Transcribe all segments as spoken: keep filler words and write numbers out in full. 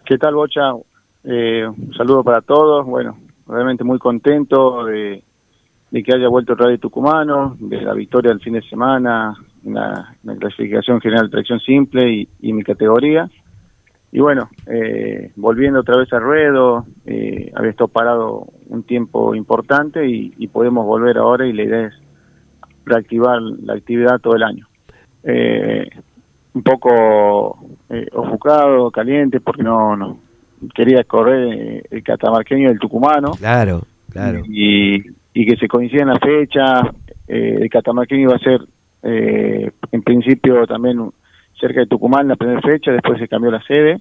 ¿Qué tal, Bocha? Eh, un saludo para todos. Bueno, realmente muy contento de, de que haya vuelto el Rally Tucumano, de la victoria del fin de semana, en la, en la clasificación general de tracción simple y, y mi categoría. Y bueno, eh, volviendo otra vez al ruedo, eh, había estado parado un tiempo importante y, y podemos volver ahora, y la idea es reactivar la actividad todo el año. Eh, un poco eh, ofuscado, caliente, porque no, no quería correr eh, el catamarqueño del tucumano. Claro, claro. Y, y que se coincida en la fecha. Eh, el catamarqueño iba a ser, eh, en principio, también cerca de Tucumán la primera fecha, después se cambió la sede.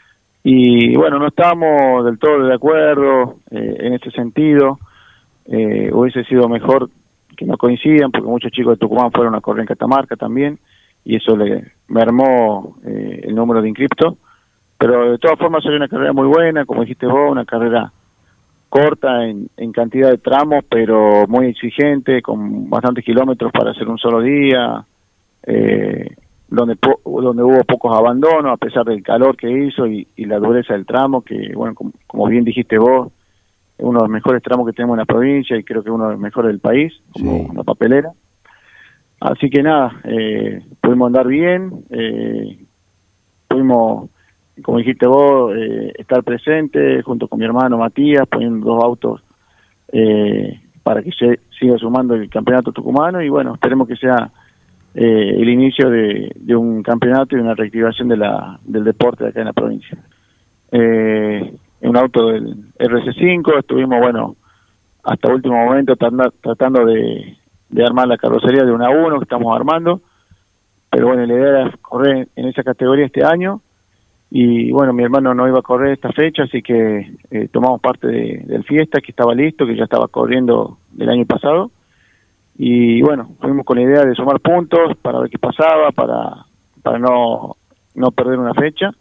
Y bueno, no estábamos del todo de acuerdo eh, en ese sentido. Eh, hubiese sido mejor que no coincidan, porque muchos chicos de Tucumán fueron a correr en Catamarca también, y eso le mermó eh, el número de inscriptos. Pero de todas formas salió una carrera muy buena, como dijiste vos, una carrera corta en, en cantidad de tramos, pero muy exigente, con bastantes kilómetros para hacer un solo día, eh, donde po donde hubo pocos abandonos, a pesar del calor que hizo y, y la dureza del tramo, que, bueno, como, como bien dijiste vos, es uno de los mejores tramos que tenemos en la provincia y creo que uno de los mejores del país, como Sí. una papelera. Así que nada, eh, pudimos andar bien, eh, pudimos, como dijiste vos, eh, estar presente junto con mi hermano Matías, poniendo dos autos eh, para que se siga sumando el campeonato tucumano, y bueno, esperemos que sea eh, el inicio de, de un campeonato y una reactivación de la, del deporte de acá en la provincia. Eh, en un auto del R C cinco estuvimos, bueno, hasta último momento tratando, tratando de, de armar la carrocería de una a uno que estamos armando, pero bueno, la idea era correr en esa categoría este año. Y bueno, mi hermano no iba a correr esta fecha, así que eh, tomamos parte de, del fiesta, que estaba listo, que ya estaba corriendo del año pasado. Y bueno, fuimos con la idea de sumar puntos para ver qué pasaba, para para no, no perder una fecha.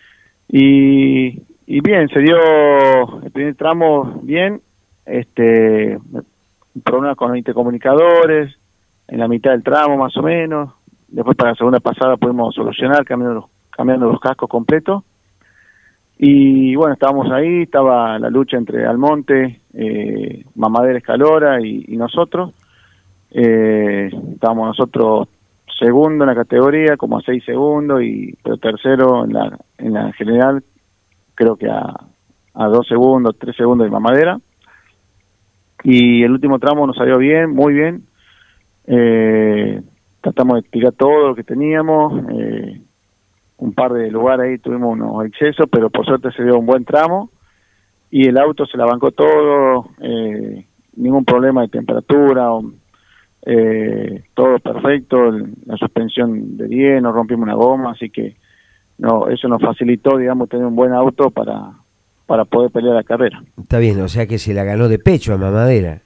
Y, y bien, se dio el primer tramo bien, este problemas con los intercomunicadores, en la mitad del tramo más o menos. Después para la segunda pasada pudimos solucionar, cambiando los cambiando los cascos completos. Y bueno, estábamos ahí, estaba la lucha entre Almonte, eh, Mamadera Escalora y, y nosotros. Eh, estábamos nosotros segundo en la categoría, como a seis segundos, y pero tercero en la en la general, creo que a, a dos segundos, tres segundos de Mamadera. Y el último tramo nos salió bien, muy bien. Eh, tratamos de tirar todo lo que teníamos, eh, un par de lugares ahí tuvimos unos excesos, pero por suerte se dio un buen tramo y el auto se la bancó todo, eh, ningún problema de temperatura, eh, todo perfecto, la suspensión de diez, no rompimos una goma, así que no, eso nos facilitó, digamos, tener un buen auto para, para poder pelear la carrera. Está bien, o sea que se la ganó de pecho a Mamadera.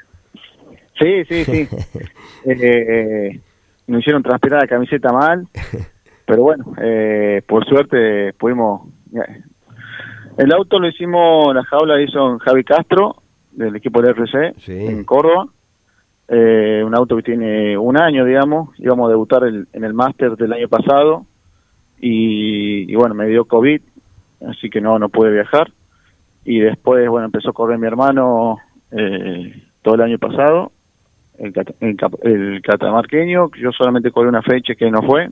Sí, sí, sí. eh, nos hicieron transpirar la camiseta mal. Pero bueno, eh, por suerte pudimos... El auto lo hicimos, la jaula la hizo Javi Castro, del equipo del R C, sí, en Córdoba. Eh, un auto que tiene un año, digamos. Íbamos a debutar el, en el Máster del año pasado. Y, y bueno, me dio COVID, así que no, no pude viajar. Y después, bueno, empezó a correr mi hermano eh, todo el año pasado, el, el, el catamarqueño, que yo solamente corrí una fecha que no fue.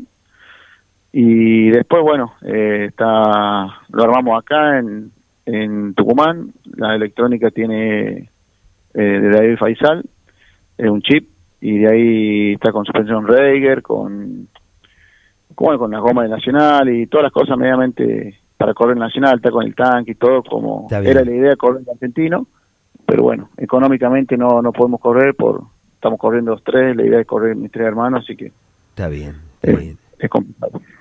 Y después, bueno, eh, está lo armamos acá en, en Tucumán. La electrónica tiene eh, de David Faisal, es un chip, y de ahí está con suspensión Reiger, con, con, con las gomas de Nacional y todas las cosas medianamente para correr Nacional, está con el tanque y todo, como era la idea correr en argentino, pero bueno, económicamente no no podemos correr, por estamos corriendo los tres, la idea es correr mis tres hermanos, así que... Está bien, está eh, bien. Es complicado.